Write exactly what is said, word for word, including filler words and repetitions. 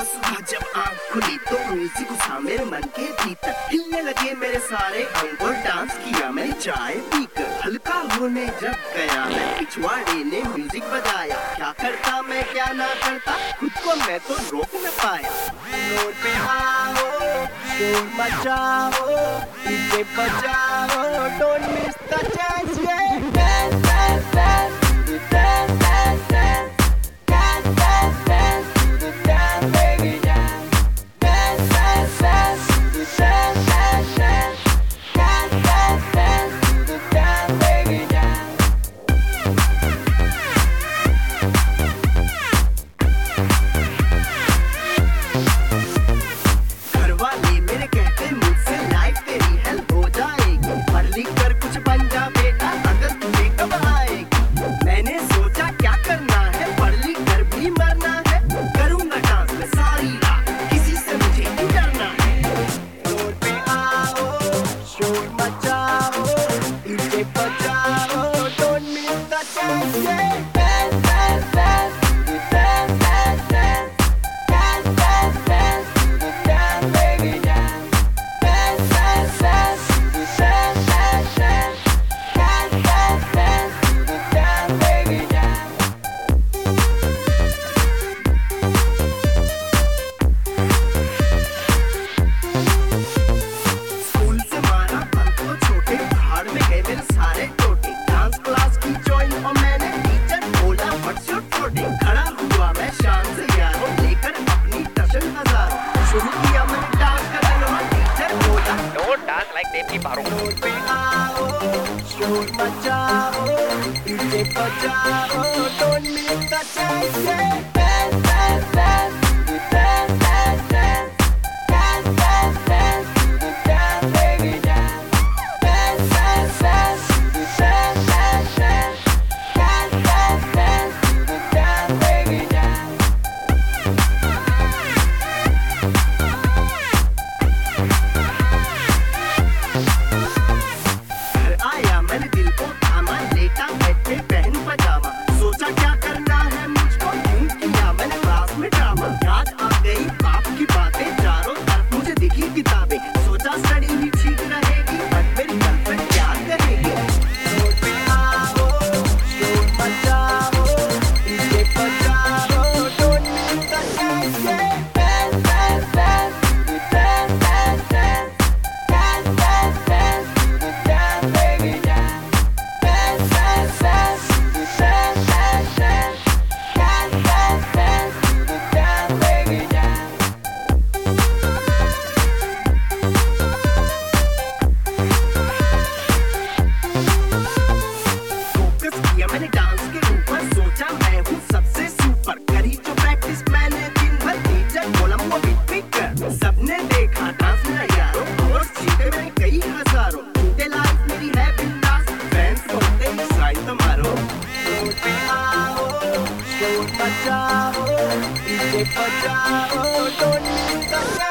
सुबह जब आँख खुली तो म्यूजिक घुसा मेरे मन के भीतर, हिलने लगे मेरे सारे अंग और डांस किया मैंने चाय पीकर। हल्का होने जब गया मैं पिछवाड़े ने म्यूजिक बजाया, क्या करता मैं क्या ना करता खुद को मैं तो रोक न पाया। फ्लोर पे आओ शोर मचाओ डीजे बजाओ, don't miss the chance, dance dance dance dance dance dance dance dance dance dance baby dance, dance dance dance dance dance dance dance dance dance dance baby dance। घर वाले मेरे कहते मुझसे लाइफ तेरी हेल्प हो जाएगी, पढ़ लिख कर कुछ बन जा बेटा अगर तुझे कब आएगी। मैंने सोचा क्या करना है, पढ़ लिख कर भी मरना है, करूंगा डांस में सारी रात किसी से मुझे क्यों डरना है। फ्लोर पे आओ शोर मचाओ डीजे बजाओ, don't miss the chance, dance dance dance dance dance dance dance dance dance baby dance, dance dance dance dance dance dance dance dance dance baby dance। School से मारा बंक तो छोटे पहाड़ में गए मेरे सारे टोटे, डांस क्लास की ज्वाइन और मैंने टीचर बोला व्हाट्स योर टोटे। खड़ा हुआ मैं शान से यारों लेकर अपनी टशन हजारों, शुरू किया मैंने डांस करना, टीचर बोला Don't dance like Devi Baru. Floor पे आओ शोर मचाओ डीजे बजाओ, don't miss the chance, dance dance dance dance dance dance dance dance dance baby dance, dance dance dance dance dance dance dance dance dance baby dance। घर आया मैंने दिल को थामा, लेटा बैठे पहन पजामा, सोचा क्या करना है मुझको, यूं किया मैंने क्लास में ड्रामा। याद आ गई बाप की बातें, चारों तरफ मुझे दिखी किताबें, सोचा स्टडी ही ठीक रहेगी बट मेरी गर्लफ्रेंड क्या कहेगी। फ्लोर पे आओ शोर मचाओ डीजे बजाओ, don't miss the chance, dance dance dance dance dance dance dance dance dance baby dance, dance dance dance dance dance dance dance dance dance baby dance। Focus किया मैंने डांस के ऊपर, सोचा मैं हूँ सबसे सुपर, करी जो प्रैक्टिस मैंने दिन भर, टीचर बोला वो बीट पे कर। सबने देखा डांस मेरा यारों और जीते मैंने कई हजारों, झूठे लाइफ मेरी है बिंदास, फैंस बोलते ही साइन तो मारो। फ्लोर पे आओ शोर मचाओ डीजे बजाओ, डोंट मिस द चांस।